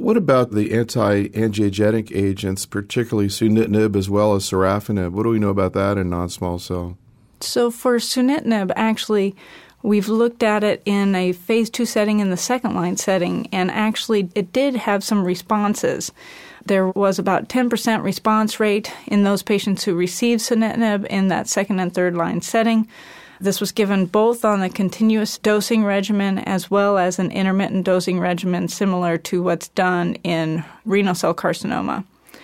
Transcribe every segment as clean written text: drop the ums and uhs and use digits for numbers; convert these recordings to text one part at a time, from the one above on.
What about the anti-angiogenic agents, particularly sunitinib as well as sorafenib? What do we know about that in non-small cell? So for sunitinib, actually, we've looked at it in a phase 2 setting in the second-line setting, and actually it did have some responses. There was about 10% response rate in those patients who received sunitinib in that second and third-line setting. This was given both on a continuous dosing regimen as well as an intermittent dosing regimen similar to what's done in renal cell carcinoma.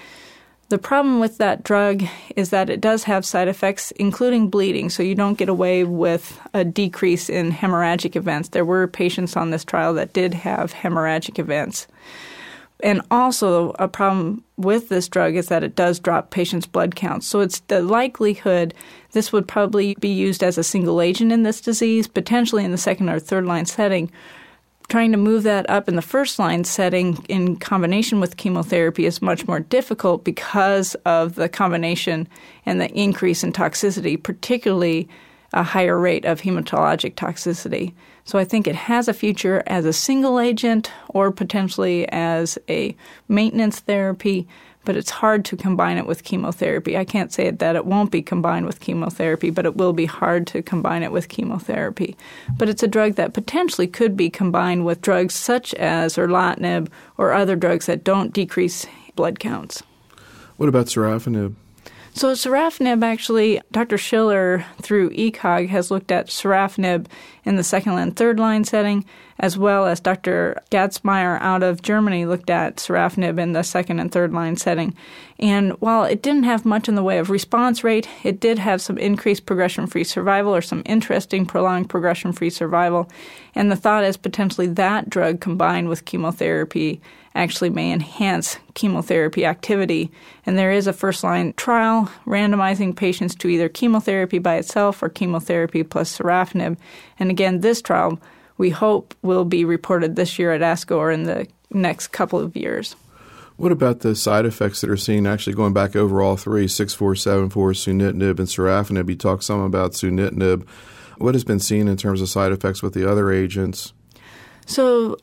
The problem with that drug is that it does have side effects, including bleeding, so you don't get away with a decrease in hemorrhagic events. There were patients on this trial that did have hemorrhagic events. And also a problem with this drug is that it does drop patients' blood counts. So it's the likelihood this would probably be used as a single agent in this disease, potentially in the second or third line setting. Trying to move that up in the first line setting in combination with chemotherapy is much more difficult because of the combination and the increase in toxicity, particularly a higher rate of hematologic toxicity. So I think it has a future as a single agent or potentially as a maintenance therapy, but it's hard to combine it with chemotherapy. I can't say that it won't be combined with chemotherapy, but it will be hard to combine it with chemotherapy. But it's a drug that potentially could be combined with drugs such as erlotinib or other drugs that don't decrease blood counts. What about sorafenib? So sorafenib, actually, Dr. Schiller, through ECOG, has looked at sorafenib in the second and third line setting, as well as Dr. Gatzmeier out of Germany looked at sorafenib in the second and third line setting. And while it didn't have much in the way of response rate, it did have some increased progression-free survival or some interesting prolonged progression-free survival. And the thought is potentially that drug combined with chemotherapy actually may enhance chemotherapy activity. And there is a first-line trial randomizing patients to either chemotherapy by itself or chemotherapy plus sorafenib. And again, this trial, we hope, will be reported this year at ASCO or in the next couple of years. What about the side effects that are seen, actually going back over all three, 6474, sunitinib, and sorafenib? You talked some about sunitinib. What has been seen in terms of side effects with the other agents? So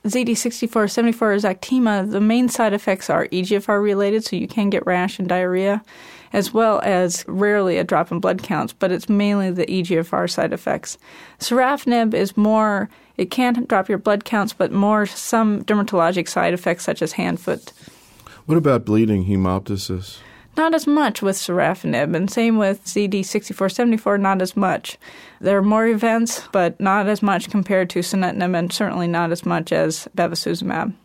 ZD6474 Zactima, the main side effects are EGFR-related, so you can get rash and diarrhea, as well as rarely a drop in blood counts, but it's mainly the EGFR side effects. Sorafenib is more, it can drop your blood counts, but more some dermatologic side effects such as hand-foot. What about bleeding, hemoptysis? Not as much with sorafenib, and same with ZD6474, not as much. There are more events, but not as much compared to sunitinib, and certainly not as much as bevacizumab.